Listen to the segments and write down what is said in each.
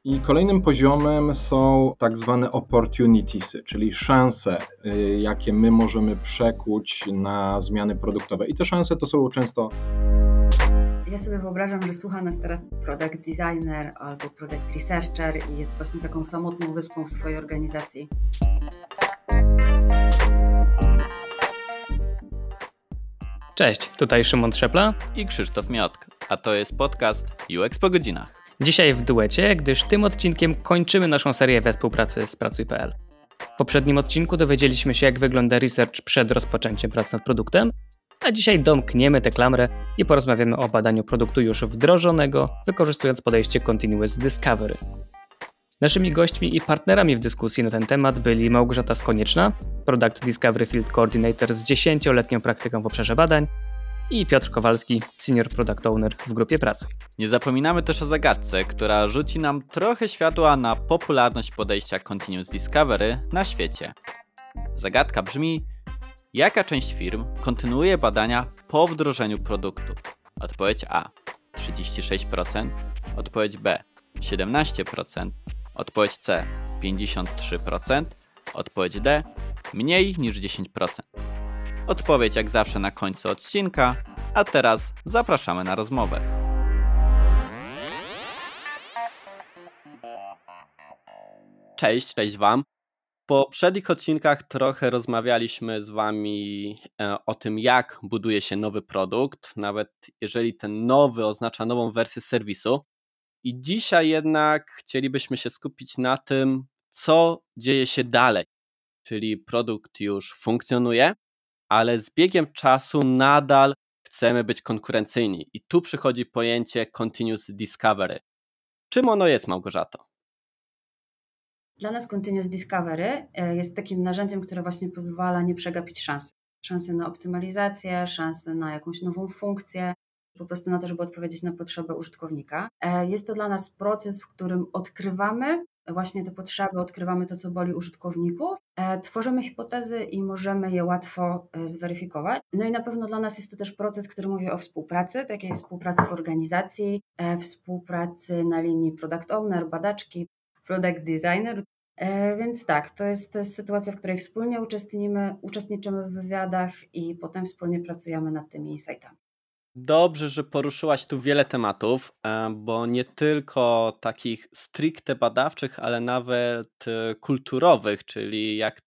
I kolejnym poziomem są tak zwane opportunitiesy, czyli szanse, jakie my możemy przekuć na zmiany produktowe. I te szanse to są często... Ja sobie wyobrażam, że słucha nas teraz product designer albo product researcher i jest właśnie taką samotną wyspą w swojej organizacji. Cześć, tutaj Szymon Trzepla i Krzysztof Miotk, a to jest podcast UX po godzinach. Dzisiaj w duecie, gdyż tym odcinkiem kończymy naszą serię we współpracy z Pracuj.pl. W poprzednim odcinku dowiedzieliśmy się, jak wygląda research przed rozpoczęciem pracy nad produktem, a dzisiaj domkniemy tę klamrę i porozmawiamy o badaniu produktu już wdrożonego, wykorzystując podejście Continuous Discovery. Naszymi gośćmi i partnerami w dyskusji na ten temat byli Małgorzata Skonieczna, Product Discovery Field Coordinator z 10-letnią praktyką w obszarze badań, i Piotr Kowalski, Senior Product Owner w grupie Pracuj. Nie zapominamy też o zagadce, która rzuci nam trochę światła na popularność podejścia Continuous Discovery na świecie. Zagadka brzmi: jaka część firm kontynuuje badania po wdrożeniu produktu? Odpowiedź A 36%, odpowiedź B 17%, odpowiedź C 53%, odpowiedź D mniej niż 10%. Odpowiedź jak zawsze na końcu odcinka, a teraz zapraszamy na rozmowę. Cześć Wam. W poprzednich odcinkach trochę rozmawialiśmy z Wami o tym, jak buduje się nowy produkt, nawet jeżeli ten nowy oznacza nową wersję serwisu. I dzisiaj jednak chcielibyśmy się skupić na tym, co dzieje się dalej, czyli produkt już funkcjonuje, ale z biegiem czasu nadal chcemy być konkurencyjni. I tu przychodzi pojęcie Continuous Discovery. Czym ono jest, Małgorzato? Dla nas Continuous Discovery jest takim narzędziem, które właśnie pozwala nie przegapić szansy. Szansy na optymalizację, szansy na jakąś nową funkcję, po prostu na to, żeby odpowiedzieć na potrzebę użytkownika. Jest to dla nas proces, w którym odkrywamy właśnie te potrzeby, odkrywamy to, co boli użytkowników, tworzymy hipotezy i możemy je łatwo zweryfikować. No i na pewno dla nas jest to też proces, który mówi o współpracy, takiej współpracy w organizacji, współpracy na linii product owner, badaczki, product designer. Więc tak, to jest sytuacja, w której wspólnie uczestniczymy w wywiadach i potem wspólnie pracujemy nad tymi insightami. Dobrze, że poruszyłaś tu wiele tematów, bo nie tylko takich stricte badawczych, ale nawet kulturowych, czyli jak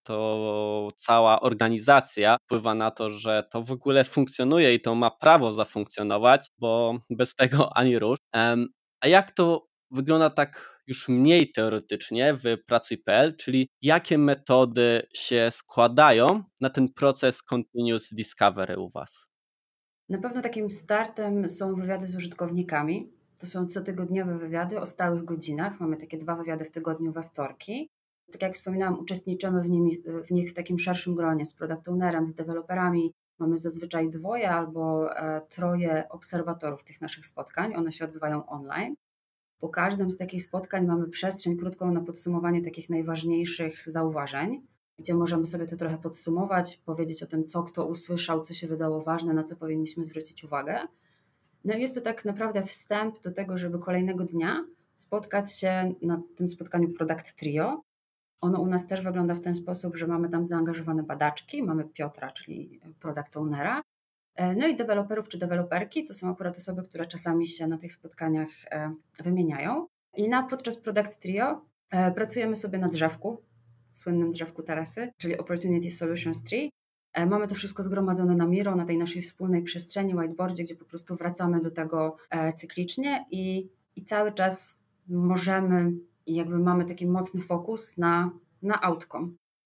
to cała organizacja wpływa na to, że to w ogóle funkcjonuje i to ma prawo zafunkcjonować, bo bez tego ani rusz. A jak to wygląda tak już mniej teoretycznie w Pracuj.pl, czyli jakie metody się składają na ten proces Continuous Discovery u Was? Na pewno takim startem są wywiady z użytkownikami. To są cotygodniowe wywiady o stałych godzinach. Mamy takie 2 wywiady w tygodniu we wtorki. Tak jak wspominałam, uczestniczymy w nich w takim szerszym gronie z product ownerem, z deweloperami. Mamy zazwyczaj 2 albo 3 obserwatorów tych naszych spotkań. One się odbywają online. Po każdym z takich spotkań mamy przestrzeń krótką na podsumowanie takich najważniejszych zauważeń, gdzie możemy sobie to trochę podsumować, powiedzieć o tym, co kto usłyszał, co się wydało ważne, na co powinniśmy zwrócić uwagę. No i jest to tak naprawdę wstęp do tego, żeby kolejnego dnia spotkać się na tym spotkaniu Product Trio. Ono u nas też wygląda w ten sposób, że mamy tam zaangażowane badaczki, mamy Piotra, czyli Product Ownera, no i deweloperów czy deweloperki, to są akurat osoby, które czasami się na tych spotkaniach wymieniają. I podczas Product Trio pracujemy sobie na drzewku, słynnym drzewku Terasy, czyli Opportunity Solutions Tree. Mamy to wszystko zgromadzone na Miro, na tej naszej wspólnej przestrzeni, whiteboardzie, gdzie po prostu wracamy do tego cyklicznie i cały czas możemy i jakby mamy taki mocny fokus na outcome.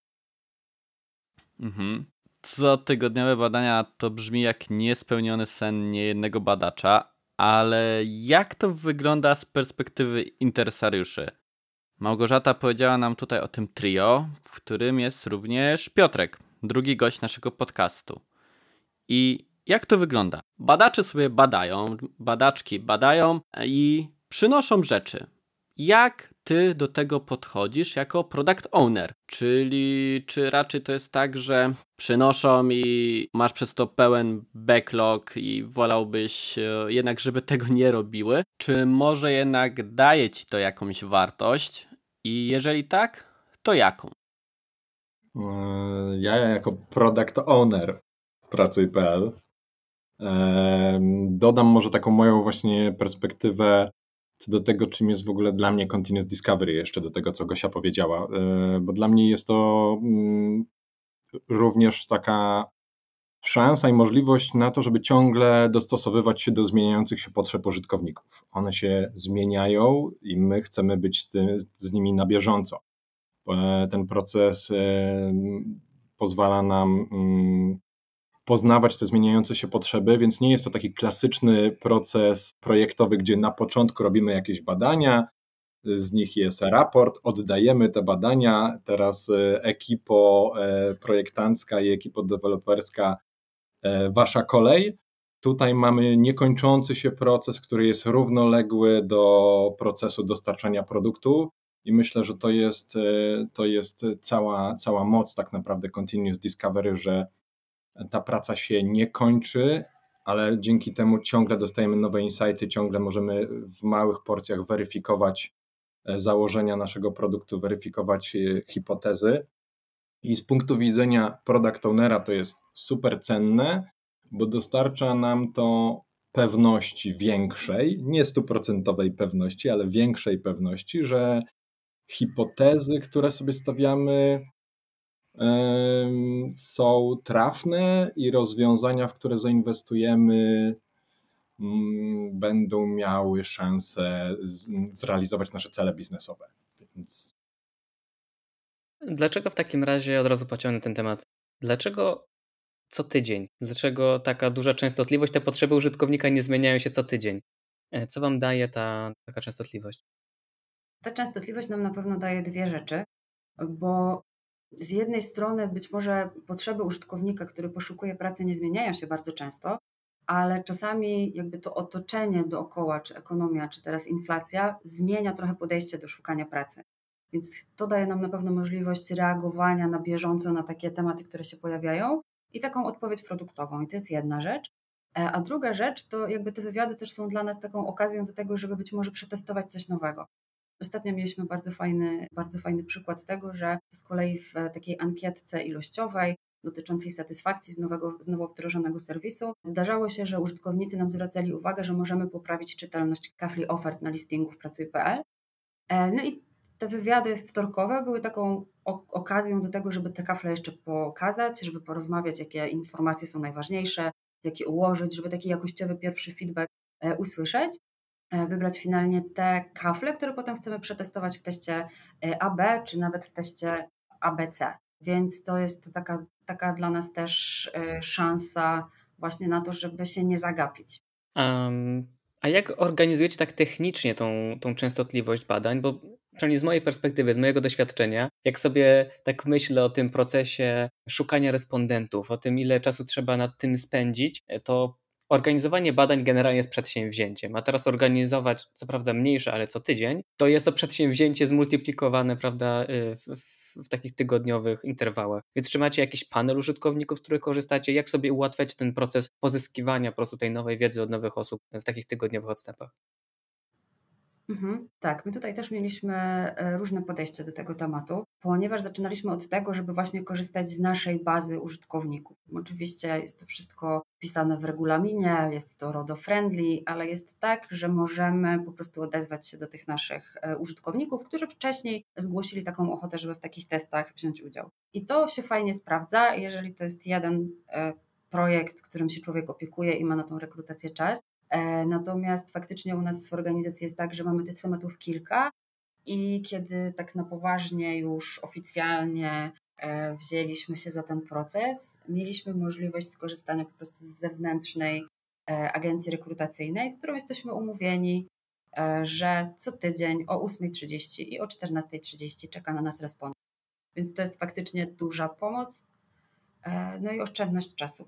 Cotygodniowe badania to brzmi jak niespełniony sen niejednego badacza, ale jak to wygląda z perspektywy interesariuszy? Małgorzata powiedziała nam tutaj o tym trio, w którym jest również Piotrek, drugi gość naszego podcastu. I jak to wygląda? Badacze sobie badają, badaczki badają i przynoszą rzeczy. Jak ty do tego podchodzisz jako product owner? Czyli czy raczej to jest tak, że przynoszą i masz przez to pełen backlog i wolałbyś jednak, żeby tego nie robiły? Czy może jednak daje ci to jakąś wartość? I jeżeli tak, to jaką? Ja jako product owner Pracuj.pl dodam może taką moją właśnie perspektywę co do tego, czym jest w ogóle dla mnie Continuous Discovery, jeszcze do tego, co Gosia powiedziała, bo dla mnie jest to również taka szansa i możliwość na to, żeby ciągle dostosowywać się do zmieniających się potrzeb użytkowników. One się zmieniają i my chcemy być z nimi na bieżąco. Ten proces pozwala nam poznawać te zmieniające się potrzeby, więc nie jest to taki klasyczny proces projektowy, gdzie na początku robimy jakieś badania, z nich jest raport, oddajemy te badania, teraz ekipo projektancka i ekipo deweloperska, wasza kolej. Tutaj mamy niekończący się proces, który jest równoległy do procesu dostarczania produktu i myślę, że to jest cała moc tak naprawdę Continuous Discovery, że ta praca się nie kończy, ale dzięki temu ciągle dostajemy nowe insighty, ciągle możemy w małych porcjach weryfikować założenia naszego produktu, weryfikować hipotezy. I z punktu widzenia product ownera to jest super cenne, bo dostarcza nam to pewności większej, nie 100% pewności, ale większej pewności, że hipotezy, które sobie stawiamy, są trafne i rozwiązania, w które zainwestujemy, będą miały szansę zrealizować nasze cele biznesowe. Więc... Dlaczego w takim razie, od razu pociągnę ten temat, dlaczego co tydzień? Dlaczego taka duża częstotliwość? Te potrzeby użytkownika nie zmieniają się co tydzień. Co wam daje taka częstotliwość? Ta częstotliwość nam na pewno daje dwie rzeczy, bo z jednej strony być może potrzeby użytkownika, który poszukuje pracy, nie zmieniają się bardzo często, ale czasami jakby to otoczenie dookoła, czy ekonomia, czy teraz inflacja zmienia trochę podejście do szukania pracy. Więc to daje nam na pewno możliwość reagowania na bieżąco na takie tematy, które się pojawiają i taką odpowiedź produktową. I to jest jedna rzecz. A druga rzecz to jakby te wywiady też są dla nas taką okazją do tego, żeby być może przetestować coś nowego. Ostatnio mieliśmy bardzo fajny przykład tego, że z kolei w takiej ankietce ilościowej dotyczącej satysfakcji z nowo wdrożonego serwisu zdarzało się, że użytkownicy nam zwracali uwagę, że możemy poprawić czytelność kafli ofert na listingu w Pracuj.pl. No i te wywiady wtorkowe były taką okazją do tego, żeby te kafle jeszcze pokazać, żeby porozmawiać, jakie informacje są najważniejsze, jak je ułożyć, żeby taki jakościowy pierwszy feedback usłyszeć. Wybrać finalnie te kafle, które potem chcemy przetestować w teście AB, czy nawet w teście ABC. Więc to jest taka dla nas też szansa właśnie na to, żeby się nie zagapić. A jak organizujecie tak technicznie tą częstotliwość badań? Bo przynajmniej z mojej perspektywy, z mojego doświadczenia, jak sobie tak myślę o tym procesie szukania respondentów, o tym, ile czasu trzeba nad tym spędzić, to organizowanie badań generalnie jest przedsięwzięciem, a teraz organizować, co prawda mniejsze, ale co tydzień, to jest to przedsięwzięcie zmultiplikowane, prawda, w takich tygodniowych interwałach. Więc czy macie jakiś panel użytkowników, z których korzystacie? Jak sobie ułatwiać ten proces pozyskiwania po prostu tej nowej wiedzy od nowych osób w takich tygodniowych odstępach? Tak, my tutaj też mieliśmy różne podejście do tego tematu, ponieważ zaczynaliśmy od tego, żeby właśnie korzystać z naszej bazy użytkowników. Oczywiście jest to wszystko wpisane w regulaminie, jest to RODO-friendly, ale jest tak, że możemy po prostu odezwać się do tych naszych użytkowników, którzy wcześniej zgłosili taką ochotę, żeby w takich testach wziąć udział. I to się fajnie sprawdza, jeżeli to jest jeden projekt, którym się człowiek opiekuje i ma na tą rekrutację czas. Natomiast faktycznie u nas w organizacji jest tak, że mamy tych tematów kilka i kiedy tak na poważnie już oficjalnie wzięliśmy się za ten proces, mieliśmy możliwość skorzystania po prostu z zewnętrznej agencji rekrutacyjnej, z którą jesteśmy umówieni, że co tydzień o 8:30 i o 14:30 czeka na nas respondent. Więc to jest faktycznie duża pomoc, no i oszczędność czasu.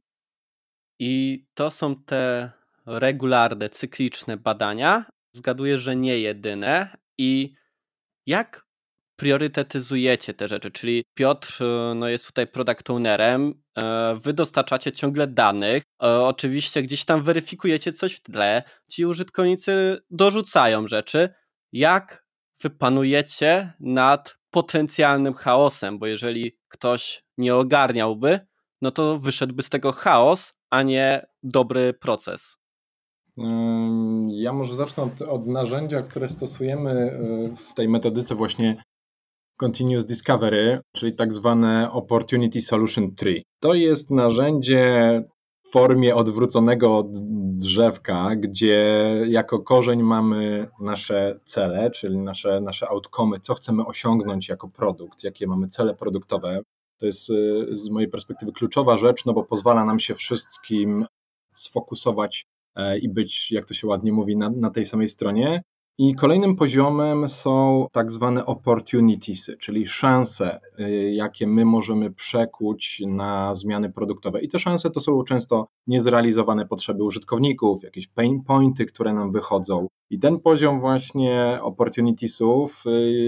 I to są te regularne, cykliczne badania. Zgaduję, że nie jedyne. I Jak priorytetyzujecie te rzeczy? Czyli Piotr jest tutaj product ownerem, wy dostarczacie ciągle danych, oczywiście gdzieś tam weryfikujecie coś w tle, ci użytkownicy dorzucają rzeczy. Jak wy panujecie nad potencjalnym chaosem? Bo jeżeli ktoś nie ogarniałby, no to wyszedłby z tego chaos, a nie dobry proces. Ja może zacznę od narzędzia, które stosujemy w tej metodyce właśnie Continuous Discovery, czyli tak zwane Opportunity Solution Tree. To jest narzędzie w formie odwróconego drzewka, gdzie jako korzeń mamy nasze cele, czyli nasze outcome'y, co chcemy osiągnąć jako produkt, jakie mamy cele produktowe. To jest z mojej perspektywy kluczowa rzecz, no bo pozwala nam się wszystkim sfokusować i być, jak to się ładnie mówi, na tej samej stronie. I kolejnym poziomem są tak zwane opportunitiesy, czyli szanse, jakie my możemy przekuć na zmiany produktowe. I te szanse to są często niezrealizowane potrzeby użytkowników, jakieś pain pointy, które nam wychodzą. I ten poziom właśnie opportunitiesów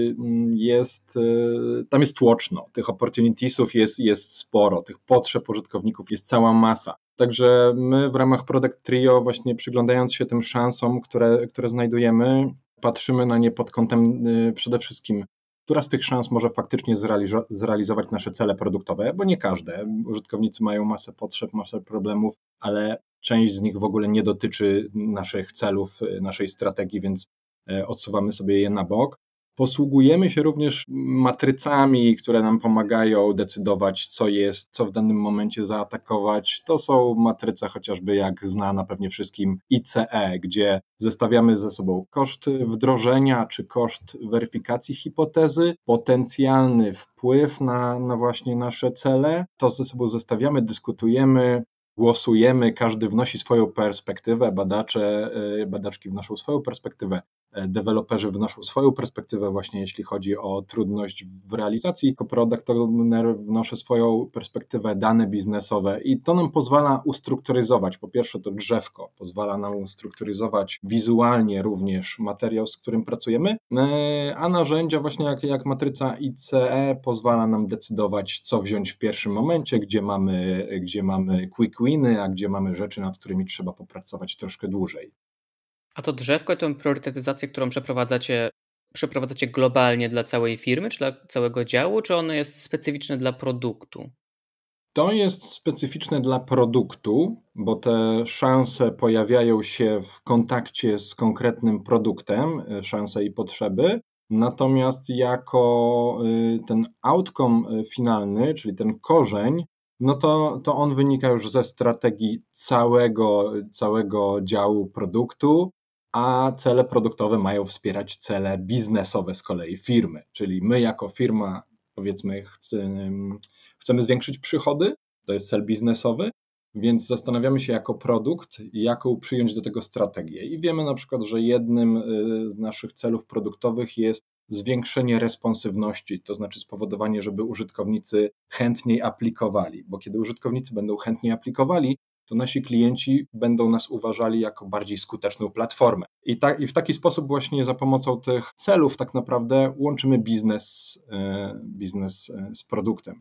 tam jest tłoczno. Tych opportunitiesów jest sporo, tych potrzeb użytkowników jest cała masa. Także my w ramach Product Trio właśnie przyglądając się tym szansom, które znajdujemy, patrzymy na nie pod kątem przede wszystkim, która z tych szans może faktycznie zrealizować nasze cele produktowe, bo nie każde. Użytkownicy mają masę potrzeb, masę problemów, ale część z nich w ogóle nie dotyczy naszych celów, naszej strategii, więc odsuwamy sobie je na bok. Posługujemy się również matrycami, które nam pomagają decydować, co w danym momencie zaatakować. To są matryce chociażby, jak znana pewnie wszystkim, ICE, gdzie zestawiamy ze sobą koszt wdrożenia czy koszt weryfikacji hipotezy, potencjalny wpływ na właśnie nasze cele. To ze sobą zestawiamy, dyskutujemy, głosujemy, każdy wnosi swoją perspektywę, badaczki wnoszą swoją perspektywę, deweloperzy wnoszą swoją perspektywę właśnie jeśli chodzi o trudność w realizacji, jako product owner wnoszę swoją perspektywę, dane biznesowe i to nam pozwala ustrukturyzować, po pierwsze to drzewko, pozwala nam ustrukturyzować wizualnie również materiał, z którym pracujemy, a narzędzia właśnie jak matryca ICE pozwala nam decydować, co wziąć w pierwszym momencie, gdzie mamy quick winy, a gdzie mamy rzeczy, nad którymi trzeba popracować troszkę dłużej. A to drzewko i tę priorytetyzację, którą przeprowadzacie globalnie dla całej firmy, czy dla całego działu, czy ono jest specyficzne dla produktu? To jest specyficzne dla produktu, bo te szanse pojawiają się w kontakcie z konkretnym produktem, szanse i potrzeby, natomiast jako ten outcome finalny, czyli ten korzeń, no to on wynika już ze strategii całego działu produktu, a cele produktowe mają wspierać cele biznesowe z kolei firmy, czyli my jako firma powiedzmy chcemy zwiększyć przychody, to jest cel biznesowy, więc zastanawiamy się jako produkt, jaką przyjąć do tego strategię. I wiemy na przykład, że jednym z naszych celów produktowych jest zwiększenie responsywności, to znaczy spowodowanie, żeby użytkownicy chętniej aplikowali, bo kiedy użytkownicy będą chętniej aplikowali, to nasi klienci będą nas uważali jako bardziej skuteczną platformę. I w taki sposób właśnie za pomocą tych celów tak naprawdę łączymy biznes z produktem.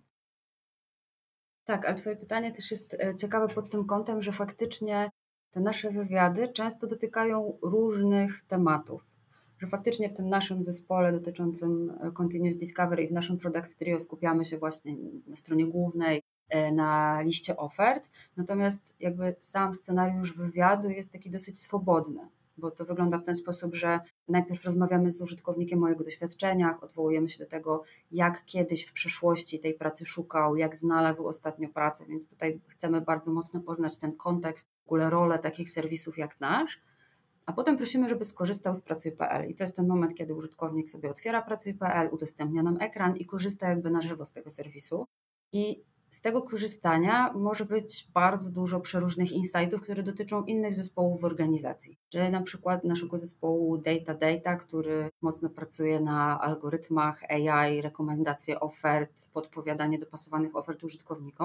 Tak, ale Twoje pytanie też jest ciekawe pod tym kątem, że faktycznie te nasze wywiady często dotykają różnych tematów. Że faktycznie w tym naszym zespole dotyczącym Continuous Discovery i w naszym Product Trio skupiamy się właśnie na stronie głównej, na liście ofert, natomiast jakby sam scenariusz wywiadu jest taki dosyć swobodny, bo to wygląda w ten sposób, że najpierw rozmawiamy z użytkownikiem o jego doświadczeniach, odwołujemy się do tego, jak kiedyś w przeszłości tej pracy szukał, jak znalazł ostatnio pracę, więc tutaj chcemy bardzo mocno poznać ten kontekst, w ogóle rolę takich serwisów jak nasz, a potem prosimy, żeby skorzystał z Pracuj.pl i to jest ten moment, kiedy użytkownik sobie otwiera Pracuj.pl, udostępnia nam ekran i korzysta jakby na żywo z tego serwisu i z tego korzystania może być bardzo dużo przeróżnych insightów, które dotyczą innych zespołów w organizacji. Czy na przykład naszego zespołu Data, który mocno pracuje na algorytmach AI, rekomendacje ofert, podpowiadanie dopasowanych ofert użytkownikom.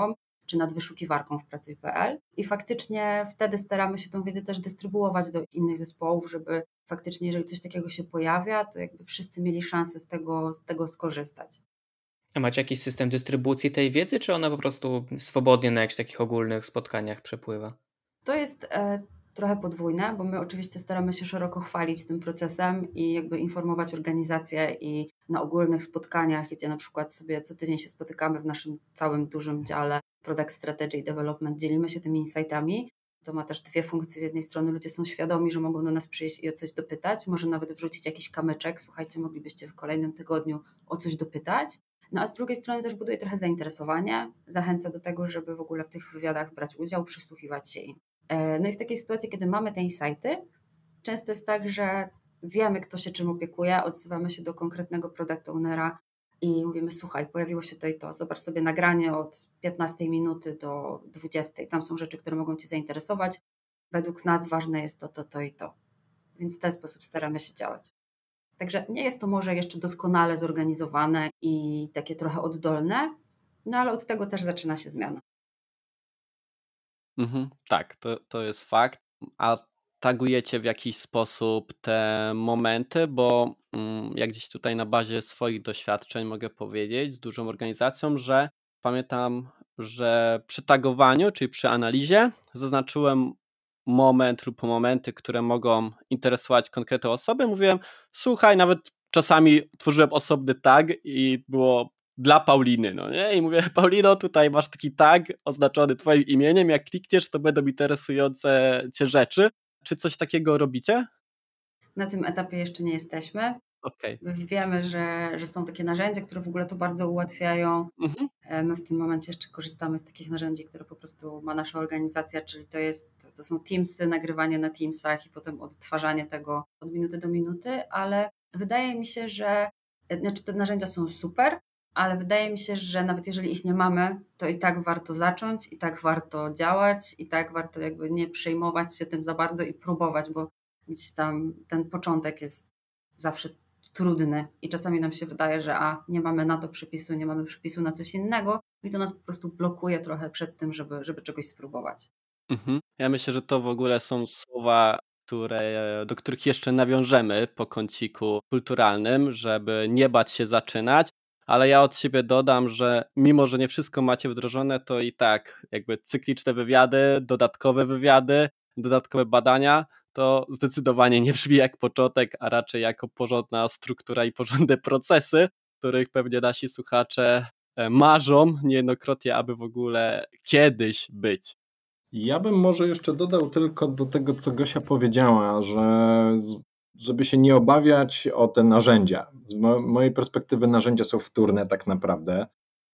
czy nad wyszukiwarką w Pracuj.pl i faktycznie wtedy staramy się tą wiedzę też dystrybuować do innych zespołów, żeby faktycznie, jeżeli coś takiego się pojawia, to jakby wszyscy mieli szansę z tego skorzystać. A macie jakiś system dystrybucji tej wiedzy, czy ona po prostu swobodnie na jakichś takich ogólnych spotkaniach przepływa? To jest trochę podwójne, bo my oczywiście staramy się szeroko chwalić tym procesem i jakby informować organizacje i na ogólnych spotkaniach, gdzie na przykład sobie co tydzień się spotykamy w naszym całym dużym dziale Product Strategy i Development, dzielimy się tymi insightami. To ma też dwie funkcje. Z jednej strony ludzie są świadomi, że mogą do nas przyjść i o coś dopytać, może nawet wrzucić jakiś kamyczek, słuchajcie, moglibyście w kolejnym tygodniu o coś dopytać. No a z drugiej strony też buduje trochę zainteresowanie, zachęca do tego, żeby w ogóle w tych wywiadach brać udział, przysłuchiwać się im. No i w takiej sytuacji, kiedy mamy te insighty, często jest tak, że wiemy, kto się czym opiekuje, odzywamy się do konkretnego product ownera i mówimy, słuchaj, pojawiło się to i to, zobacz sobie nagranie od 15 minuty do 20, tam są rzeczy, które mogą Cię zainteresować, według nas ważne jest to i to. Więc w ten sposób staramy się działać. Także nie jest to może jeszcze doskonale zorganizowane i takie trochę oddolne, no ale od tego też zaczyna się zmiana. Tak, to jest fakt. A tagujecie w jakiś sposób te momenty, bo jak gdzieś tutaj na bazie swoich doświadczeń mogę powiedzieć z dużą organizacją, że pamiętam, że przy tagowaniu, czyli przy analizie zaznaczyłem moment lub momenty, które mogą interesować konkretne osoby. Mówiłem, słuchaj, nawet czasami tworzyłem osobny tag i było dla Pauliny, no nie? I mówię, Paulino, tutaj masz taki tag oznaczony twoim imieniem, jak klikniesz, to będą interesujące cię rzeczy. Czy coś takiego robicie? Na tym etapie jeszcze nie jesteśmy. Okej. Wiemy, że są takie narzędzia, które w ogóle to bardzo ułatwiają. My w tym momencie jeszcze korzystamy z takich narzędzi, które po prostu ma nasza organizacja, czyli to są Teamsy, nagrywanie na Teamsach i potem odtwarzanie tego od minuty do minuty, ale wydaje mi się, że te narzędzia są super, ale wydaje mi się, że nawet jeżeli ich nie mamy, to i tak warto zacząć, i tak warto działać, i tak warto jakby nie przejmować się tym za bardzo i próbować, bo gdzieś tam ten początek jest zawsze trudny i czasami nam się wydaje, że nie mamy na to przepisu, nie mamy przepisu na coś innego i to nas po prostu blokuje trochę przed tym, żeby czegoś spróbować. Ja myślę, że to w ogóle są słowa, do których jeszcze nawiążemy po kąciku kulturalnym, żeby nie bać się zaczynać, ale ja od siebie dodam, że mimo, że nie wszystko macie wdrożone, to i tak jakby cykliczne wywiady, dodatkowe badania, to zdecydowanie nie brzmi jak początek, a raczej jako porządna struktura i porządne procesy, których pewnie nasi słuchacze marzą niejednokrotnie, aby w ogóle kiedyś być. Ja bym może jeszcze dodał tylko do tego, co Gosia powiedziała, że żeby się nie obawiać o te narzędzia. Z mojej perspektywy narzędzia są wtórne tak naprawdę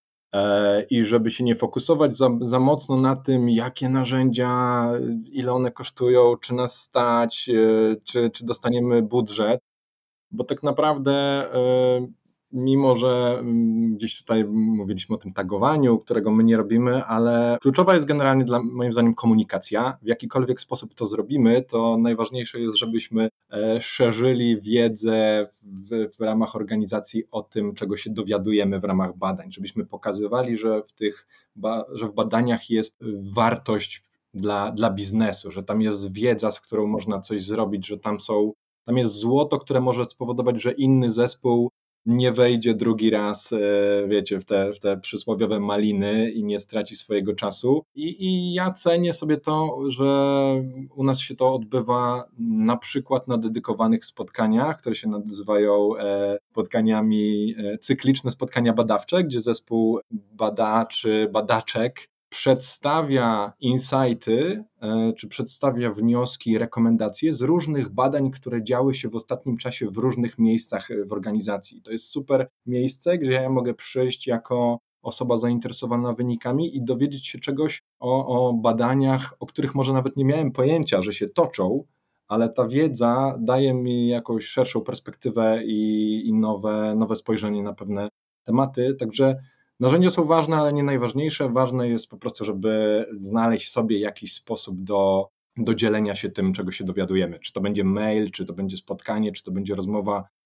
i żeby się nie fokusować za mocno na tym, jakie narzędzia, ile one kosztują, czy nas stać, czy dostaniemy budżet, bo tak naprawdę mimo, że gdzieś tutaj mówiliśmy o tym tagowaniu, którego my nie robimy, ale kluczowa jest generalnie moim zdaniem komunikacja. W jakikolwiek sposób to zrobimy, to najważniejsze jest, żebyśmy szerzyli wiedzę w ramach organizacji o tym, czego się dowiadujemy w ramach badań, żebyśmy pokazywali, że w badaniach jest wartość dla biznesu, że tam jest wiedza, z którą można coś zrobić, że tam jest złoto, które może spowodować, że inny zespół nie wejdzie drugi raz, wiecie, w te przysłowiowe maliny i nie straci swojego czasu. I ja cenię sobie to, że u nas się to odbywa na przykład na dedykowanych spotkaniach, które się nazywają spotkaniami, cykliczne spotkania badawcze, gdzie zespół badaczy, badaczek przedstawia insighty, czy przedstawia wnioski, rekomendacje z różnych badań, które działy się w ostatnim czasie w różnych miejscach w organizacji. To jest super miejsce, gdzie ja mogę przyjść jako osoba zainteresowana wynikami i dowiedzieć się czegoś o badaniach, o których może nawet nie miałem pojęcia, że się toczą, ale ta wiedza daje mi jakąś szerszą perspektywę i nowe spojrzenie na pewne tematy, także narzędzia są ważne, ale nie najważniejsze. Ważne jest po prostu, żeby znaleźć sobie jakiś sposób do dzielenia się tym, czego się dowiadujemy. Czy to będzie mail, czy to będzie spotkanie, czy to będzie rozmowa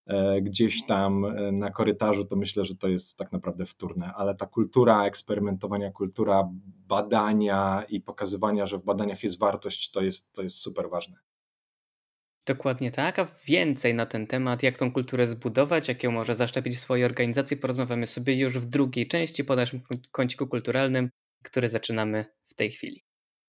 gdzieś tam na korytarzu, to myślę, że to jest tak naprawdę wtórne, ale ta kultura eksperymentowania, kultura badania i pokazywania, że w badaniach jest wartość, to jest super ważne. Dokładnie tak, a więcej na ten temat, jak tą kulturę zbudować, jak ją może zaszczepić w swojej organizacji, porozmawiamy sobie już w drugiej części po naszym kąciku kulturalnym, który zaczynamy w tej chwili.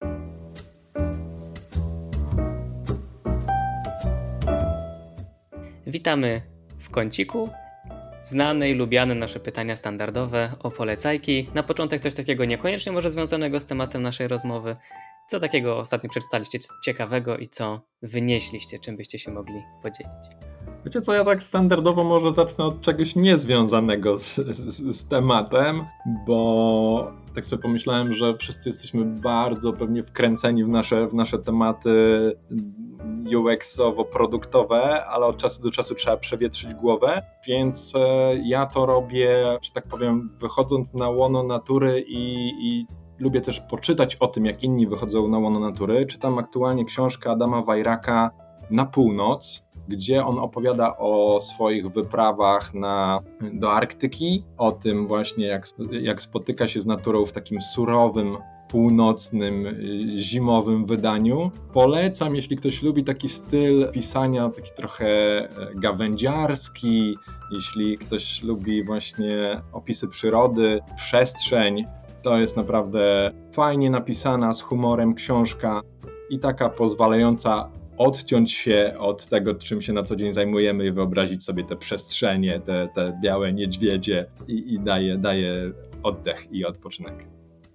Witamy w kąciku. Znane i lubiane nasze pytania standardowe o polecajki. Na początek coś takiego niekoniecznie może związanego z tematem naszej rozmowy. Co takiego ostatnio przeczytaliście ciekawego i co wynieśliście, czym byście się mogli podzielić? Wiecie co, ja tak standardowo może zacznę od czegoś niezwiązanego z tematem, bo tak sobie pomyślałem, że wszyscy jesteśmy bardzo pewnie wkręceni w nasze tematy UX-owo-produktowe, ale od czasu do czasu trzeba przewietrzyć głowę, więc ja to robię, że tak powiem, wychodząc na łono natury i lubię też poczytać o tym, jak inni wychodzą na łono natury. Czytam aktualnie książkę Adama Wajraka Na północ, gdzie on opowiada o swoich wyprawach do Arktyki, o tym właśnie jak spotyka się z naturą w takim surowym, północnym, zimowym wydaniu. Polecam, jeśli ktoś lubi taki styl pisania, taki trochę gawędziarski, jeśli ktoś lubi właśnie opisy przyrody, przestrzeń, to jest naprawdę fajnie napisana, z humorem książka i taka pozwalająca odciąć się od tego, czym się na co dzień zajmujemy i wyobrazić sobie te przestrzenie, te białe niedźwiedzie i daje oddech i odpoczynek.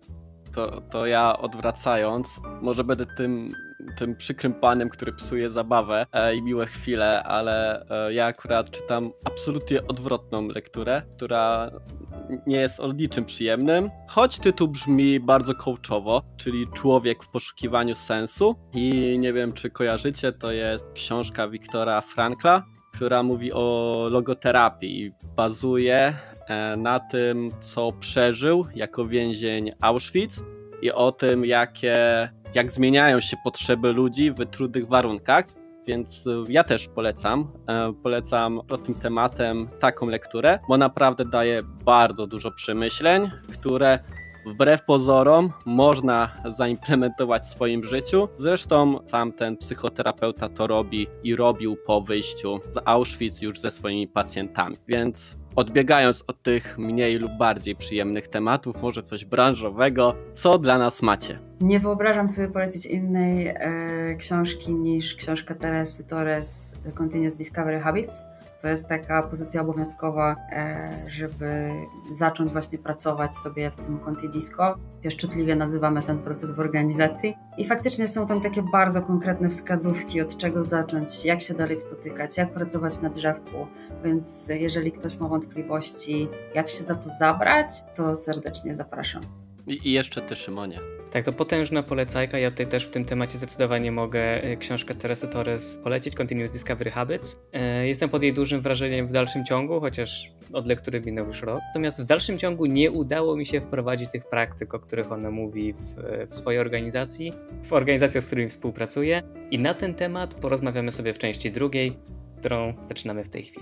To ja odwracając, może będę tym przykrym panem, który psuje zabawę i miłe chwile, ale ja akurat czytam absolutnie odwrotną lekturę, która nie jest o niczym przyjemnym, choć tytuł brzmi bardzo coachowo, czyli Człowiek w poszukiwaniu sensu. I nie wiem, czy kojarzycie, to jest książka Viktora Frankla, która mówi o logoterapii i bazuje na tym, co przeżył jako więzień Auschwitz i o tym, jak zmieniają się potrzeby ludzi w trudnych warunkach. Więc ja też polecam pod tym tematem taką lekturę, bo naprawdę daje bardzo dużo przemyśleń, które wbrew pozorom można zaimplementować w swoim życiu. Zresztą sam ten psychoterapeuta to robi i robił po wyjściu z Auschwitz już ze swoimi pacjentami. Więc odbiegając od tych mniej lub bardziej przyjemnych tematów, może coś branżowego, co dla nas macie? Nie wyobrażam sobie polecić innej książki niż książka Teresy Torres Continuous Discovery Habits. To jest taka pozycja obowiązkowa, żeby zacząć właśnie pracować sobie w tym Conti Disco. Pieszczotliwie nazywamy ten proces w organizacji. I faktycznie są tam takie bardzo konkretne wskazówki, od czego zacząć, jak się dalej spotykać, jak pracować na drzewku. Więc jeżeli ktoś ma wątpliwości, jak się za to zabrać, to serdecznie zapraszam. I jeszcze ty, Szymonie. Tak, to potężna polecajka. Ja tutaj też w tym temacie zdecydowanie mogę książkę Teresy Torres polecić, Continuous Discovery Habits. Jestem pod jej dużym wrażeniem w dalszym ciągu, chociaż od lektury minął już rok. Natomiast w dalszym ciągu nie udało mi się wprowadzić tych praktyk, o których ona mówi w swojej organizacji, w organizacjach, z którymi współpracuję. I na ten temat porozmawiamy sobie w części drugiej, którą zaczynamy w tej chwili.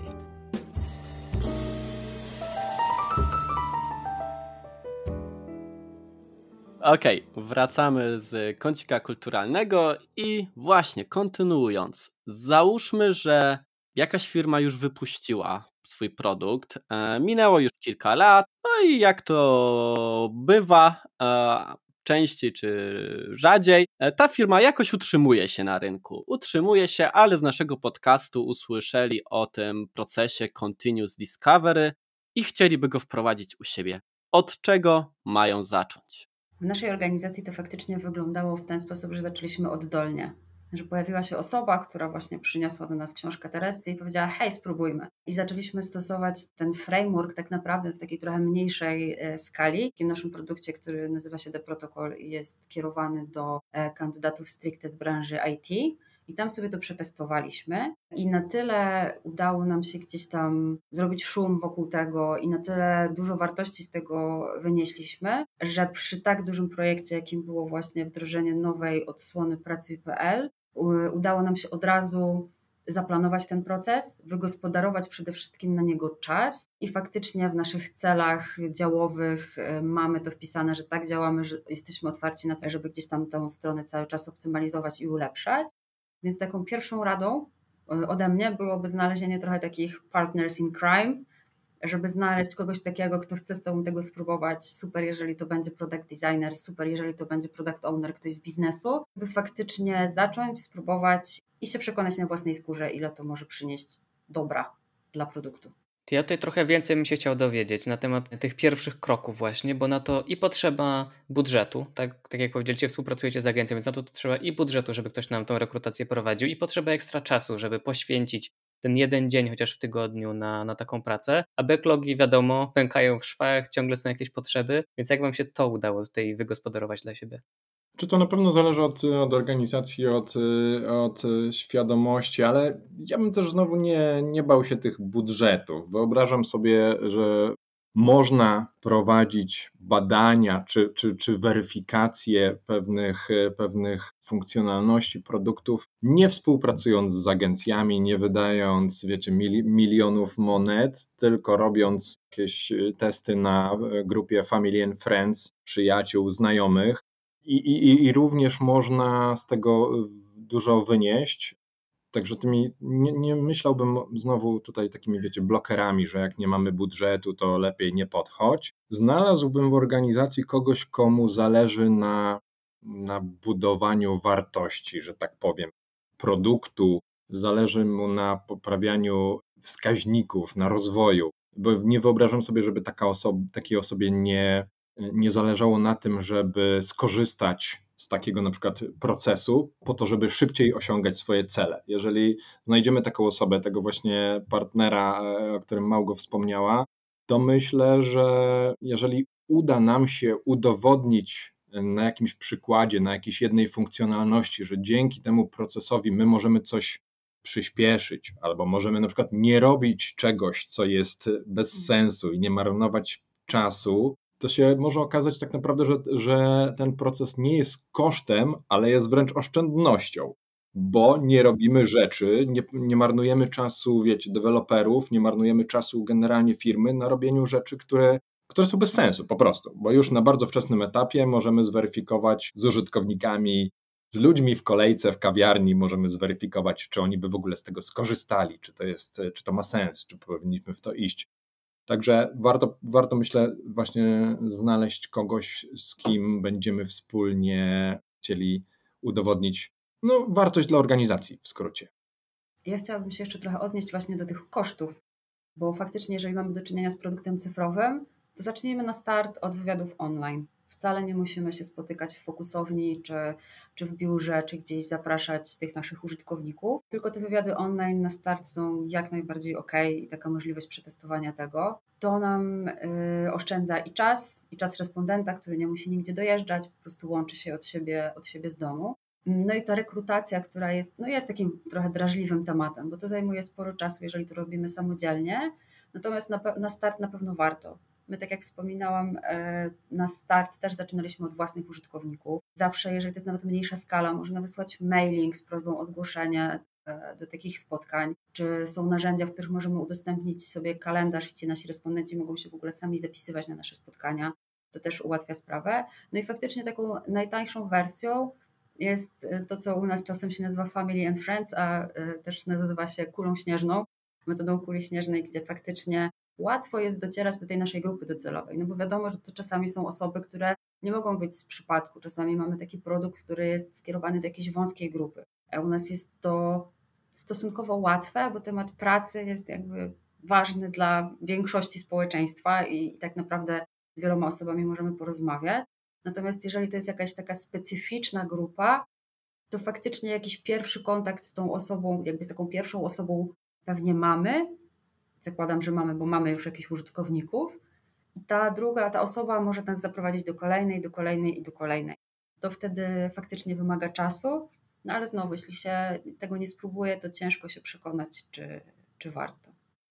Okej, wracamy z kącika kulturalnego i właśnie kontynuując, załóżmy, że jakaś firma już wypuściła swój produkt, minęło już kilka lat, no i jak to bywa, częściej czy rzadziej, ta firma jakoś utrzymuje się na rynku. Utrzymuje się, ale z naszego podcastu usłyszeli o tym procesie Continuous Discovery i chcieliby go wprowadzić u siebie. Od czego mają zacząć? W naszej organizacji to faktycznie wyglądało w ten sposób, że zaczęliśmy oddolnie. Że pojawiła się osoba, która właśnie przyniosła do nas książkę Teresy i powiedziała: hej, spróbujmy. I zaczęliśmy stosować ten framework tak naprawdę w takiej trochę mniejszej skali. W takim naszym produkcie, który nazywa się The Protocol i jest kierowany do kandydatów stricte z branży IT. I tam sobie to przetestowaliśmy i na tyle udało nam się gdzieś tam zrobić szum wokół tego i na tyle dużo wartości z tego wynieśliśmy, że przy tak dużym projekcie, jakim było właśnie wdrożenie nowej odsłony Pracuj.pl, udało nam się od razu zaplanować ten proces, wygospodarować przede wszystkim na niego czas i faktycznie w naszych celach działowych mamy to wpisane, że tak działamy, że jesteśmy otwarci na to, żeby gdzieś tam tę stronę cały czas optymalizować i ulepszać. Więc taką pierwszą radą ode mnie byłoby znalezienie trochę takich partners in crime, żeby znaleźć kogoś takiego, kto chce z tobą tego spróbować. Super, jeżeli to będzie product designer, super, jeżeli to będzie product owner, ktoś z biznesu, by faktycznie zacząć, spróbować i się przekonać na własnej skórze, ile to może przynieść dobra dla produktu. Ja tutaj trochę więcej bym się chciał dowiedzieć na temat tych pierwszych kroków właśnie, bo na to i potrzeba budżetu, tak jak powiedzieliście, współpracujecie z agencją, więc na to trzeba i budżetu, żeby ktoś nam tą rekrutację prowadził, i potrzeba ekstra czasu, żeby poświęcić ten jeden dzień chociaż w tygodniu na taką pracę, a backlogi wiadomo pękają w szwach, ciągle są jakieś potrzeby, więc jak wam się to udało tutaj wygospodarować dla siebie? Czy to na pewno zależy od organizacji, od świadomości, ale ja bym też znowu nie bał się tych budżetów. Wyobrażam sobie, że można prowadzić badania czy weryfikację pewnych funkcjonalności produktów, nie współpracując z agencjami, nie wydając, wiecie, milionów monet, tylko robiąc jakieś testy na grupie Family and Friends, przyjaciół, znajomych. I również można z tego dużo wynieść. Także nie myślałbym znowu tutaj takimi, wiecie, blokerami, że jak nie mamy budżetu, to lepiej nie podchodź. Znalazłbym w organizacji kogoś, komu zależy na budowaniu wartości, że tak powiem, produktu, zależy mu na poprawianiu wskaźników, na rozwoju. Bo nie wyobrażam sobie, żeby takiej osobie nie zależało na tym, żeby skorzystać z takiego na przykład procesu po to, żeby szybciej osiągać swoje cele. Jeżeli znajdziemy taką osobę, tego właśnie partnera, o którym Małgo wspomniała, to myślę, że jeżeli uda nam się udowodnić na jakimś przykładzie, na jakiejś jednej funkcjonalności, że dzięki temu procesowi my możemy coś przyspieszyć, albo możemy na przykład nie robić czegoś, co jest bez sensu i nie marnować czasu, to się może okazać tak naprawdę, że ten proces nie jest kosztem, ale jest wręcz oszczędnością, bo nie robimy rzeczy, nie marnujemy czasu, wiecie, deweloperów, nie marnujemy czasu generalnie firmy na robieniu rzeczy, które są bez sensu po prostu, bo już na bardzo wczesnym etapie możemy zweryfikować z użytkownikami, z ludźmi w kolejce, w kawiarni, możemy zweryfikować, czy oni by w ogóle z tego skorzystali, czy to ma sens, czy powinniśmy w to iść. Także warto, myślę, właśnie znaleźć kogoś, z kim będziemy wspólnie chcieli udowodnić wartość dla organizacji, w skrócie. Ja chciałabym się jeszcze trochę odnieść właśnie do tych kosztów, bo faktycznie jeżeli mamy do czynienia z produktem cyfrowym, to zacznijmy na start od wywiadów online. Wcale nie musimy się spotykać w fokusowni, czy w biurze, czy gdzieś zapraszać tych naszych użytkowników, tylko te wywiady online na start są jak najbardziej ok i taka możliwość przetestowania tego. To nam oszczędza i czas respondenta, który nie musi nigdzie dojeżdżać, po prostu łączy się od siebie z domu. No i ta rekrutacja, która jest takim trochę drażliwym tematem, bo to zajmuje sporo czasu, jeżeli to robimy samodzielnie, natomiast na start na pewno warto. My, tak jak wspominałam, na start też zaczynaliśmy od własnych użytkowników. Zawsze, jeżeli to jest nawet mniejsza skala, można wysłać mailing z prośbą o zgłoszenie do takich spotkań, czy są narzędzia, w których możemy udostępnić sobie kalendarz i ci nasi respondenci mogą się w ogóle sami zapisywać na nasze spotkania. To też ułatwia sprawę. No i faktycznie taką najtańszą wersją jest to, co u nas czasem się nazywa Family and Friends, a też nazywa się kulą śnieżną, metodą kuli śnieżnej, gdzie faktycznie łatwo jest docierać do tej naszej grupy docelowej, no bo wiadomo, że to czasami są osoby, które nie mogą być z przypadku, czasami mamy taki produkt, który jest skierowany do jakiejś wąskiej grupy. A u nas jest to stosunkowo łatwe, bo temat pracy jest jakby ważny dla większości społeczeństwa i tak naprawdę z wieloma osobami możemy porozmawiać. Natomiast jeżeli to jest jakaś taka specyficzna grupa, to faktycznie jakiś pierwszy kontakt z tą osobą, jakby z taką pierwszą osobą pewnie mamy. Zakładam, że mamy, bo mamy już jakichś użytkowników. I ta osoba może nas zaprowadzić do kolejnej, do kolejnej i do kolejnej. To wtedy faktycznie wymaga czasu, no ale znowu, jeśli się tego nie spróbuje, to ciężko się przekonać, czy warto.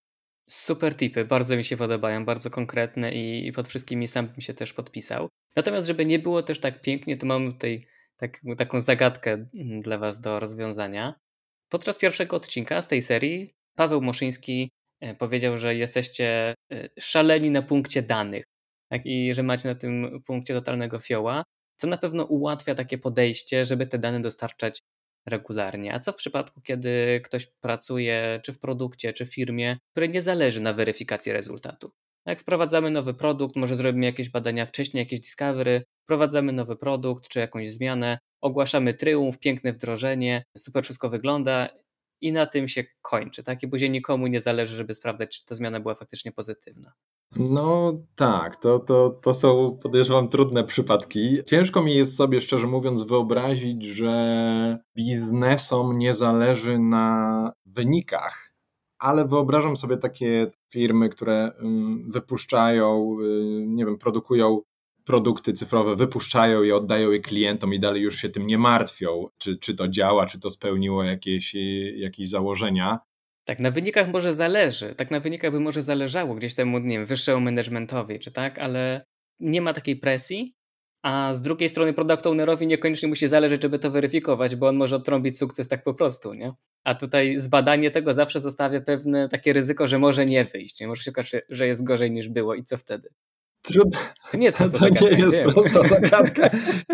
Super tipy, bardzo mi się podobają, bardzo konkretne i pod wszystkimi sam bym się też podpisał. Natomiast żeby nie było też tak pięknie, to mam tutaj taką zagadkę dla was do rozwiązania. Podczas pierwszego odcinka z tej serii Paweł Moszyński powiedział, że jesteście szaleni na punkcie danych, tak? I że macie na tym punkcie totalnego fioła, co na pewno ułatwia takie podejście, żeby te dane dostarczać regularnie. A co w przypadku, kiedy ktoś pracuje czy w produkcie, czy w firmie, której nie zależy na weryfikacji rezultatu? Jak wprowadzamy nowy produkt, może zrobimy jakieś badania wcześniej, jakieś discovery, wprowadzamy nowy produkt czy jakąś zmianę, ogłaszamy triumf, piękne wdrożenie, super wszystko wygląda i na tym się kończy, tak? I później nikomu nie zależy, żeby sprawdzać, czy ta zmiana była faktycznie pozytywna. No tak, to są, podejrzewam, trudne przypadki. Ciężko mi jest sobie, szczerze mówiąc, wyobrazić, że biznesom nie zależy na wynikach, ale wyobrażam sobie takie firmy, które wypuszczają, nie wiem, produkują produkty cyfrowe, wypuszczają je, oddają je klientom i dalej już się tym nie martwią, czy to działa, czy to spełniło jakieś założenia. Tak, na wynikach może zależy, tak na wynikach by może zależało gdzieś temu, nie wiem, wyższemu managementowi, czy tak, ale nie ma takiej presji, a z drugiej strony product ownerowi niekoniecznie musi zależeć, żeby to weryfikować, bo on może odtrąbić sukces tak po prostu, nie? A tutaj zbadanie tego zawsze zostawia pewne takie ryzyko, że może nie wyjść, nie? Może się okazać, że jest gorzej niż było i co wtedy? To nie jest prosta zagadka. To nie jest prosta zagadka.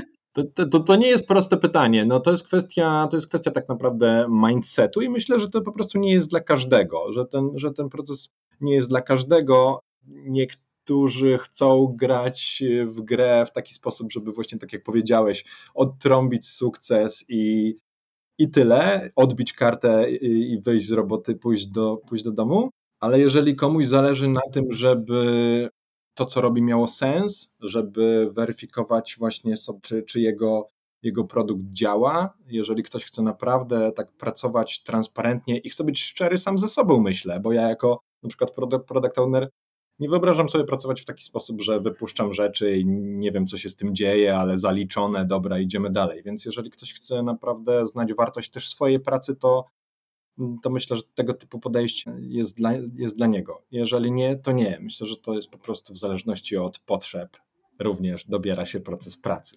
To nie jest proste pytanie. No to jest kwestia tak naprawdę mindsetu i myślę, że to po prostu nie jest dla każdego, że ten proces nie jest dla każdego. Niektórzy chcą grać w grę w taki sposób, żeby właśnie, tak jak powiedziałeś, odtrąbić sukces i tyle, odbić kartę i wyjść z roboty, pójść do domu, ale jeżeli komuś zależy na tym, żeby to, co robi, miało sens, żeby weryfikować właśnie sobie, czy jego produkt działa. Jeżeli ktoś chce naprawdę tak pracować transparentnie i chce być szczery sam ze sobą, myślę, bo ja jako na przykład product owner nie wyobrażam sobie pracować w taki sposób, że wypuszczam rzeczy i nie wiem, co się z tym dzieje, ale zaliczone, dobra, idziemy dalej. Więc jeżeli ktoś chce naprawdę znać wartość też swojej pracy, to myślę, że tego typu podejście jest dla niego. Jeżeli nie, to nie. Myślę, że to jest po prostu w zależności od potrzeb również dobiera się proces pracy.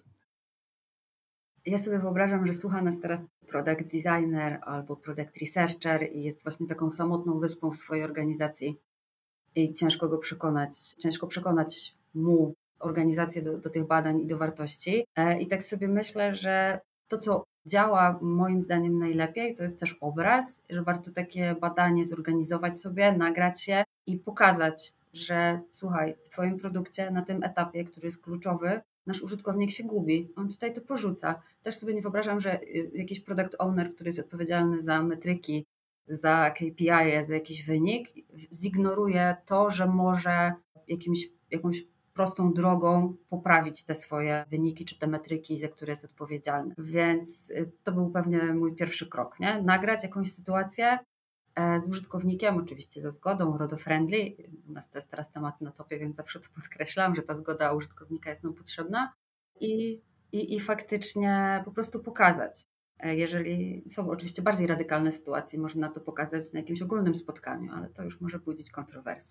Ja sobie wyobrażam, że słucha nas teraz product designer albo product researcher i jest właśnie taką samotną wyspą w swojej organizacji i ciężko przekonać mu organizację do tych badań i do wartości. I tak sobie myślę, że to, co działa moim zdaniem najlepiej, to jest też obraz, że warto takie badanie zorganizować sobie, nagrać się i pokazać, że słuchaj, w Twoim produkcie na tym etapie, który jest kluczowy, nasz użytkownik się gubi, on tutaj to porzuca. Też sobie nie wyobrażam, że jakiś product owner, który jest odpowiedzialny za metryki, za KPI, za jakiś wynik, zignoruje to, że może jakąś prostą drogą poprawić te swoje wyniki czy te metryki, za które jest odpowiedzialny. Więc to był pewnie mój pierwszy krok, nie? Nagrać jakąś sytuację z użytkownikiem, oczywiście za zgodą, RODO-friendly. U nas to jest teraz temat na topie, więc zawsze to podkreślam, że ta zgoda użytkownika jest nam potrzebna i faktycznie po prostu pokazać. Jeżeli są oczywiście bardziej radykalne sytuacje, można to pokazać na jakimś ogólnym spotkaniu, ale to już może budzić kontrowersje.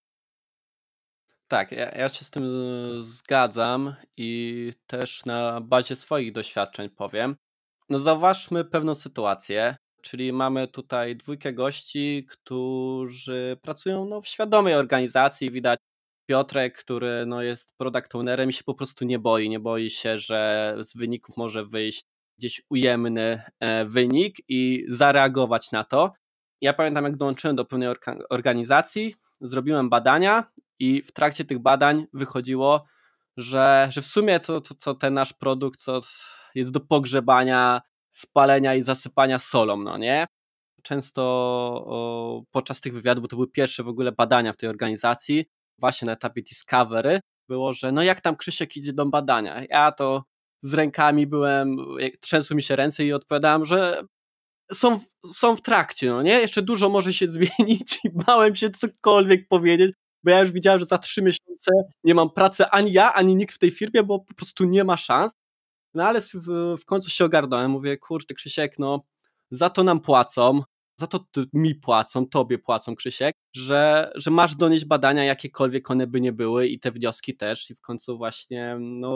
Tak, ja się z tym zgadzam i też na bazie swoich doświadczeń powiem. No zauważmy pewną sytuację, czyli mamy tutaj dwójkę gości, którzy pracują w świadomej organizacji. Widać Piotrek, który jest product ownerem i się po prostu nie boi się, że z wyników może wyjść gdzieś ujemny wynik i zareagować na to. Ja pamiętam, jak dołączyłem do pewnej organizacji, zrobiłem badania i w trakcie tych badań wychodziło, że w sumie to ten nasz produkt to jest do pogrzebania, spalenia i zasypania solą, no nie? Często podczas tych wywiadów, bo to były pierwsze w ogóle badania w tej organizacji, właśnie na etapie discovery, było, że jak tam Krzysiek idzie do badania. Ja to z rękami trzęsły mi się ręce i odpowiadałem, że są w trakcie, no nie? Jeszcze dużo może się zmienić i bałem się cokolwiek powiedzieć, bo ja już widziałem, że za 3 miesiące nie mam pracy ani ja, ani nikt w tej firmie, bo po prostu nie ma szans. No ale w końcu się ogarnąłem, mówię, kurczę Krzysiek, za to nam płacą, za to mi płacą, tobie płacą Krzysiek, że masz donieść badania, jakiekolwiek one by nie były i te wnioski też i w końcu właśnie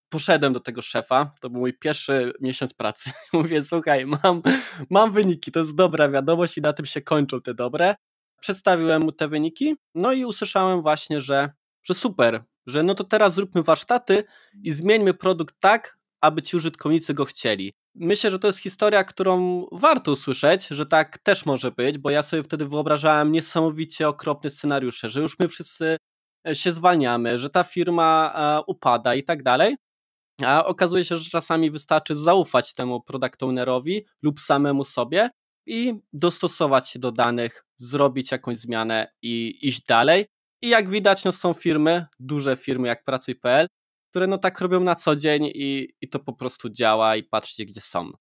poszedłem do tego szefa, to był mój pierwszy miesiąc pracy. Mówię, słuchaj, mam wyniki, to jest dobra wiadomość i na tym się kończą te dobre. Przedstawiłem mu te wyniki, no i usłyszałem właśnie, że super, że no to teraz zróbmy warsztaty i zmieńmy produkt tak, aby ci użytkownicy go chcieli. Myślę, że to jest historia, którą warto usłyszeć, że tak też może być, bo ja sobie wtedy wyobrażałem niesamowicie okropne scenariusze, że już my wszyscy się zwalniamy, że ta firma upada i tak dalej. A okazuje się, że czasami wystarczy zaufać temu product ownerowi lub samemu sobie i dostosować się do danych, zrobić jakąś zmianę i iść dalej. I jak widać, no są firmy, duże firmy jak Pracuj.pl, które no tak robią na co dzień i to po prostu działa i patrzcie, gdzie są.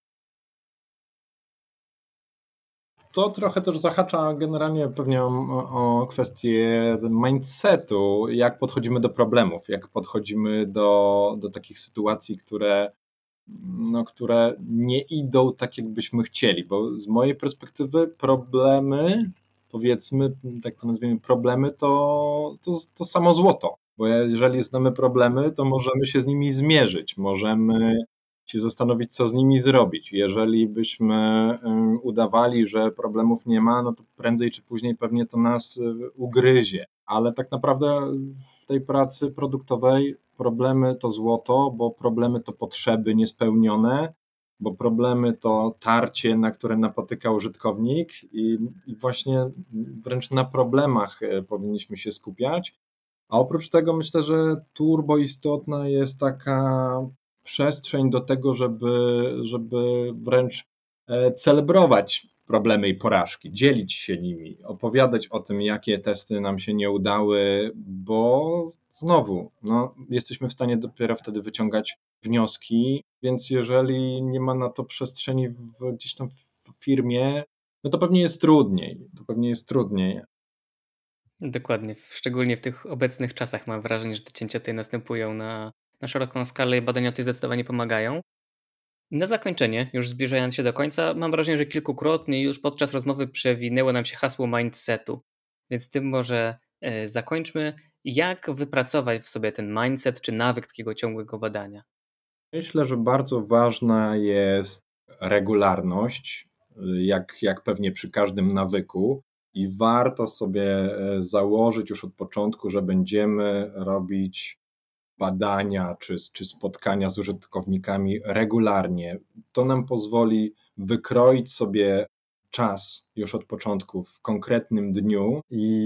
To trochę też zahacza generalnie pewnie o kwestię mindsetu, jak podchodzimy do problemów, jak podchodzimy do takich sytuacji, które nie idą tak, jakbyśmy chcieli, bo z mojej perspektywy problemy, powiedzmy, tak to nazwijmy, problemy to samo złoto, bo jeżeli znamy problemy, to możemy się z nimi zmierzyć, możemy się zastanowić, co z nimi zrobić. Jeżeli byśmy udawali, że problemów nie ma, no to prędzej czy później pewnie to nas ugryzie, ale tak naprawdę w tej pracy produktowej problemy to złoto, bo problemy to potrzeby niespełnione, bo problemy to tarcie, na które napotyka użytkownik i właśnie wręcz na problemach powinniśmy się skupiać. A oprócz tego myślę, że turbo istotna jest taka przestrzeń do tego, żeby wręcz celebrować problemy i porażki, dzielić się nimi, opowiadać o tym, jakie testy nam się nie udały, bo znowu, jesteśmy w stanie dopiero wtedy wyciągać wnioski, więc jeżeli nie ma na to przestrzeni gdzieś tam w firmie, no to pewnie jest trudniej. Dokładnie, szczególnie w tych obecnych czasach mam wrażenie, że te cięcia tutaj następują na szeroką skalę i badania tutaj zdecydowanie pomagają. Na zakończenie, już zbliżając się do końca, mam wrażenie, że kilkukrotnie już podczas rozmowy przewinęło nam się hasło mindsetu, więc tym może zakończmy. Jak wypracować w sobie ten mindset czy nawyk takiego ciągłego badania? Myślę, że bardzo ważna jest regularność, jak pewnie przy każdym nawyku, i warto sobie założyć już od początku, że będziemy robić badania czy spotkania z użytkownikami regularnie. To nam pozwoli wykroić sobie czas już od początku w konkretnym dniu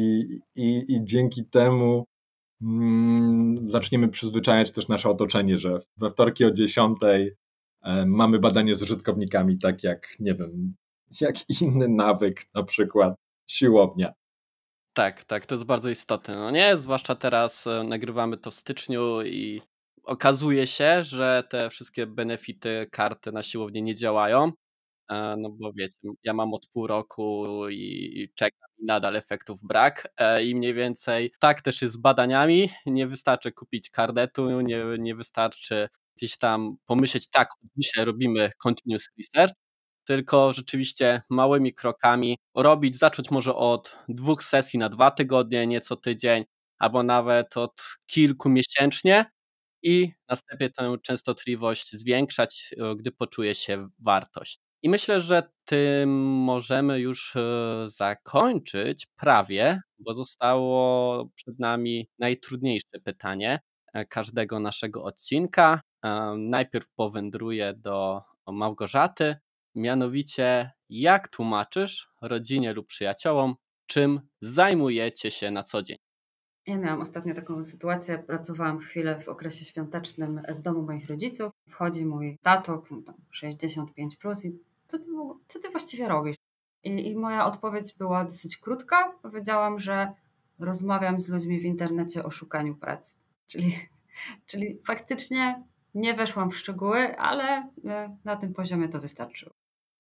i dzięki temu zaczniemy przyzwyczajać też nasze otoczenie, że we wtorki o 10 mamy badanie z użytkownikami, tak jak, nie wiem, jak inny nawyk, na przykład siłownia. Tak, to jest bardzo istotne. No nie, zwłaszcza teraz nagrywamy to w styczniu i okazuje się, że te wszystkie benefity karty na siłownię nie działają. No bo wiecie, ja mam od pół roku i czekam i nadal efektów brak i mniej więcej tak też jest z badaniami. Nie wystarczy kupić karnetu, nie wystarczy gdzieś tam pomyśleć, tak, dzisiaj robimy continuous research, tylko rzeczywiście małymi krokami robić, zacząć może od 2 sesji na 2 tygodnie, nie co tydzień, albo nawet od kilku miesięcznie i następnie tę częstotliwość zwiększać, gdy poczuje się wartość. I myślę, że tym możemy już zakończyć prawie, bo zostało przed nami najtrudniejsze pytanie każdego naszego odcinka. Najpierw powędruję do Małgorzaty, mianowicie jak tłumaczysz rodzinie lub przyjaciołom, czym zajmujecie się na co dzień? Ja miałam ostatnio taką sytuację, pracowałam chwilę w okresie świątecznym z domu moich rodziców. Wchodzi mój tato, tam 65 plus i co ty właściwie robisz? I moja odpowiedź była dosyć krótka. Powiedziałam, że rozmawiam z ludźmi w internecie o szukaniu pracy. Czyli faktycznie nie weszłam w szczegóły, ale na tym poziomie to wystarczyło.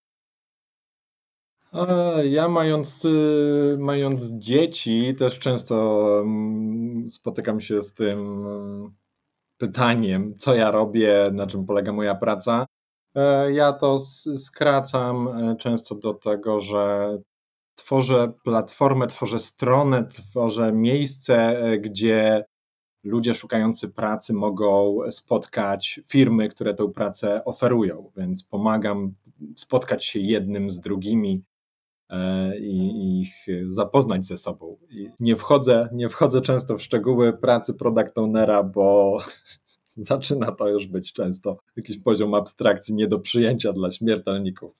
Ja mając dzieci, też często spotykam się z tym pytaniem, co ja robię, na czym polega moja praca. Ja to skracam często do tego, że tworzę platformę, tworzę stronę, tworzę miejsce, gdzie ludzie szukający pracy mogą spotkać firmy, które tę pracę oferują, więc pomagam spotkać się jednym z drugimi i ich zapoznać ze sobą. I nie wchodzę często w szczegóły pracy product ownera, bo zaczyna to już być często jakiś poziom abstrakcji nie do przyjęcia dla śmiertelników.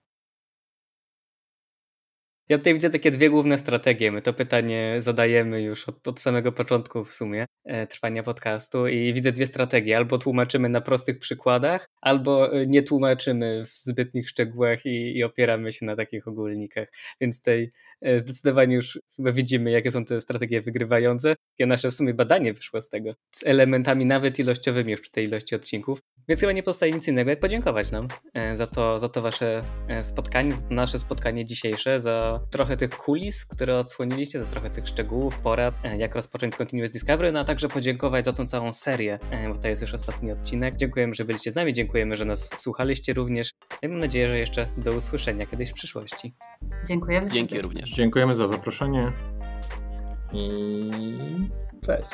Ja tutaj widzę takie dwie główne strategie. My to pytanie zadajemy już od samego początku w sumie trwania podcastu i widzę dwie strategie. Albo tłumaczymy na prostych przykładach, albo nie tłumaczymy w zbytnich szczegółach i opieramy się na takich ogólnikach. Więc tutaj zdecydowanie już chyba widzimy, jakie są te strategie wygrywające. Nasze w sumie badanie wyszło z tego, z elementami nawet ilościowymi już przy tej ilości odcinków. Więc chyba nie pozostaje nic innego, jak podziękować nam za to wasze spotkanie, za to nasze spotkanie dzisiejsze, za trochę tych kulis, które odsłoniliście, za trochę tych szczegółów, porad, jak rozpocząć Continuous Discovery, no a także podziękować za tą całą serię, bo to jest już ostatni odcinek. Dziękujemy, że byliście z nami, dziękujemy, że nas słuchaliście również. I mam nadzieję, że jeszcze do usłyszenia kiedyś w przyszłości. Dziękujemy. Dzięki również. Dziękujemy za zaproszenie i cześć.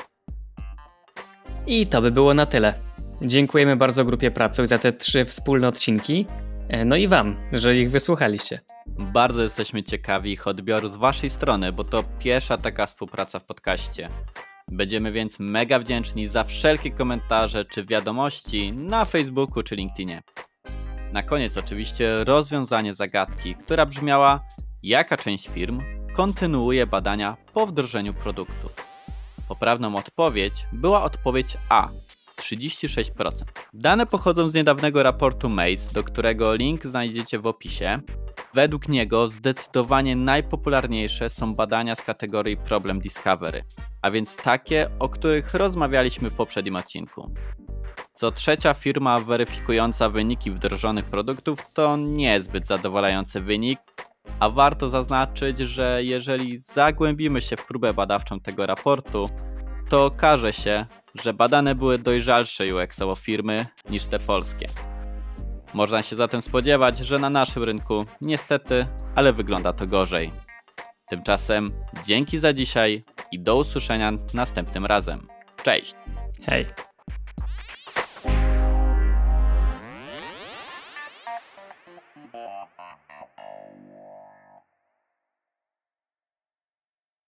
I to by było na tyle. Dziękujemy bardzo grupie Pracuj za te 3 wspólne odcinki. No i wam, że ich wysłuchaliście. Bardzo jesteśmy ciekawi ich odbioru z waszej strony, bo to pierwsza taka współpraca w podcaście. Będziemy więc mega wdzięczni za wszelkie komentarze czy wiadomości na Facebooku czy LinkedInie. Na koniec oczywiście rozwiązanie zagadki, która brzmiała: jaka część firm kontynuuje badania po wdrożeniu produktu? Poprawną odpowiedź była odpowiedź A. 36%. Dane pochodzą z niedawnego raportu Mace, do którego link znajdziecie w opisie. Według niego zdecydowanie najpopularniejsze są badania z kategorii Problem Discovery, a więc takie, o których rozmawialiśmy w poprzednim odcinku. Co trzecia firma weryfikująca wyniki wdrożonych produktów to niezbyt zadowalający wynik, a warto zaznaczyć, że jeżeli zagłębimy się w próbę badawczą tego raportu, to okaże się, że badane były dojrzalsze UX-owo firmy niż te polskie. Można się zatem spodziewać, że na naszym rynku niestety, ale wygląda to gorzej. Tymczasem dzięki za dzisiaj i do usłyszenia następnym razem. Cześć! Hej!